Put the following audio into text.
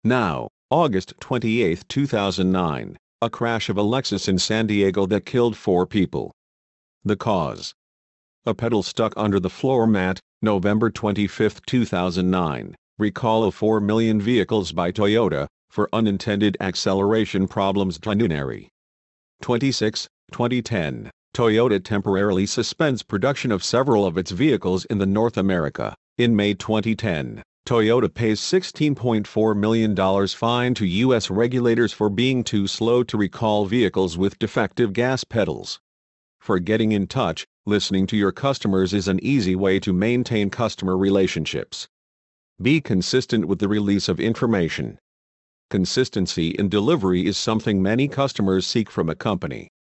Now, August 28, 2009, a crash of a Lexus in San Diego that killed 4 people. The cause: a pedal stuck under the floor mat. November 25, 2009, recall of 4 million vehicles by Toyota for unintended acceleration problems. January 26, 2010, Toyota temporarily suspends production of several of its vehicles in North America. In May 2010, Toyota pays $16.4 million fine to U.S. regulators for being too slow to recall vehicles with defective gas pedals. For getting in touch, listening to your customers is an easy way to maintain customer relationships. Be consistent with the release of information. Consistency in delivery is something many customers seek from a company.